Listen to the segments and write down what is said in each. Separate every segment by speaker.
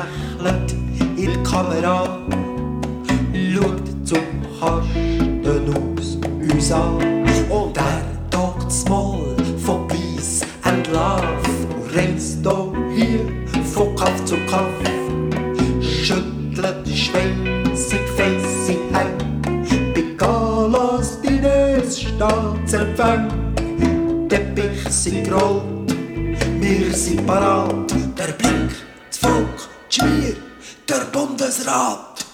Speaker 1: lächelt in die Kamera, schaut zum Kasten aus uns an. Und er tagt's mal von Peace and Love und reist hier von Kaff zu Kaff, schüttelt die schweissig feissig Hände, bei Galas Dines Staatsempfang. Teppich sind gerollt, wir sind parat, der Blick, das Volk, die Schmier, der Bundesrat.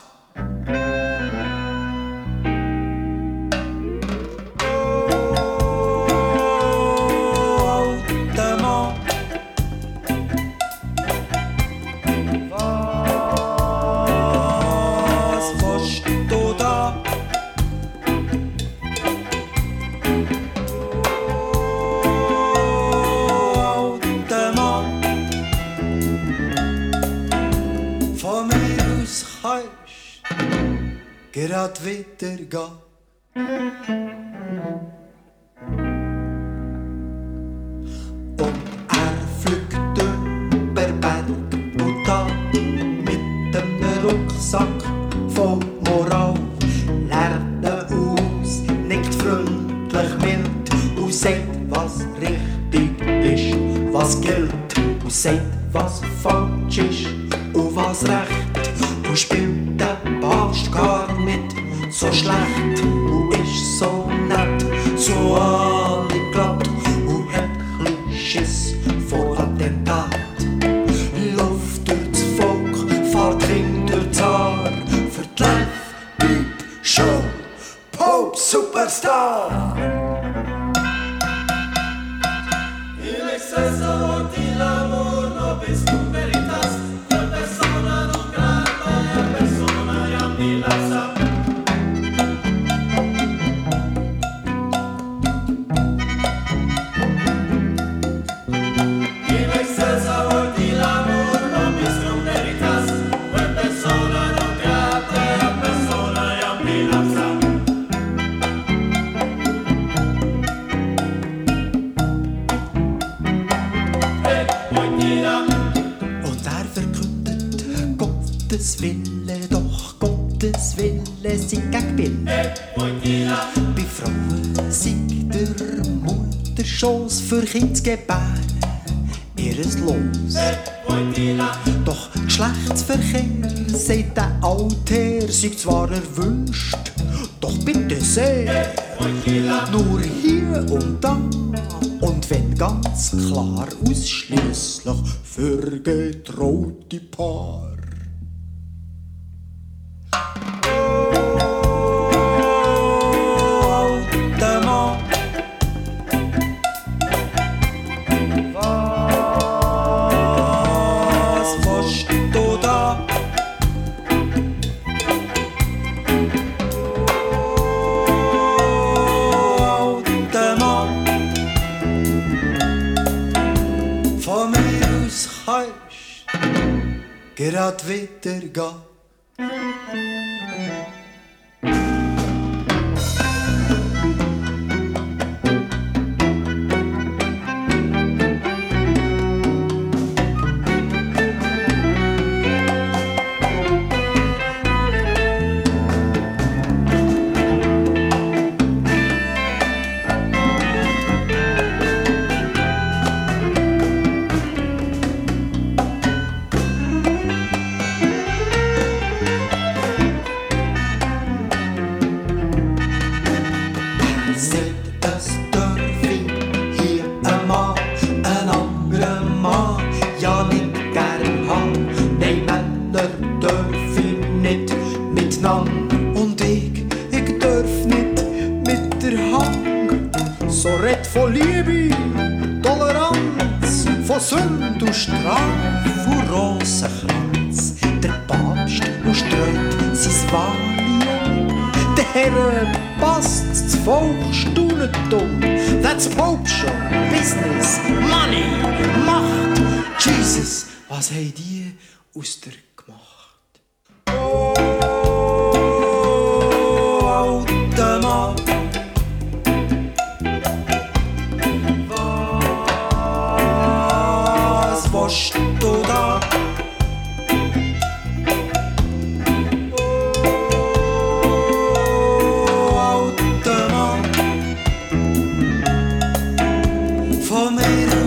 Speaker 1: Grad wieder gehen. Und er fliegt über Berg und Tal mit einem Rucksack voll Moral. Lernt aus, nickt freundlich mild und sagt, was richtig ist, was gilt. Und sagt, was falsch ist und was recht. Und spielt den Bast gar nicht so schlecht und ist so nett, so alle glatt und hat chli Schiss vor Attentat. Luft durchs Volk, fahrt King durchs Haar, für die Live, Beep, Show, Pope, Superstar. Il exceso di lavoro bis tu veritas, la persona non grata, la persona jam di lasa. Wille, doch Gottes Wille sind gegen Bilder. Bei Frauen singt der Mutterschoss für Kind zu gebären ihres Los. Doch Geschlechtsverkehr, sagt der Altherr, sei zwar erwünscht, doch bitte sehr, nur hier und da. Und wenn ganz klar ausschließlich für getraute Paar. Grad wieder gehen. Von Liebe, Toleranz, von Sünd und Straf und Rosenkranz. Der Papst streut sein Valium, der Herr passt das Volk staunet dumm. That's Pope Show, Business, Money, Macht. Jesus, was haben die aus der gemacht? Oh, alter Mann. Was du da?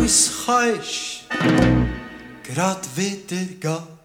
Speaker 1: aus kannst, grad wieder gehen.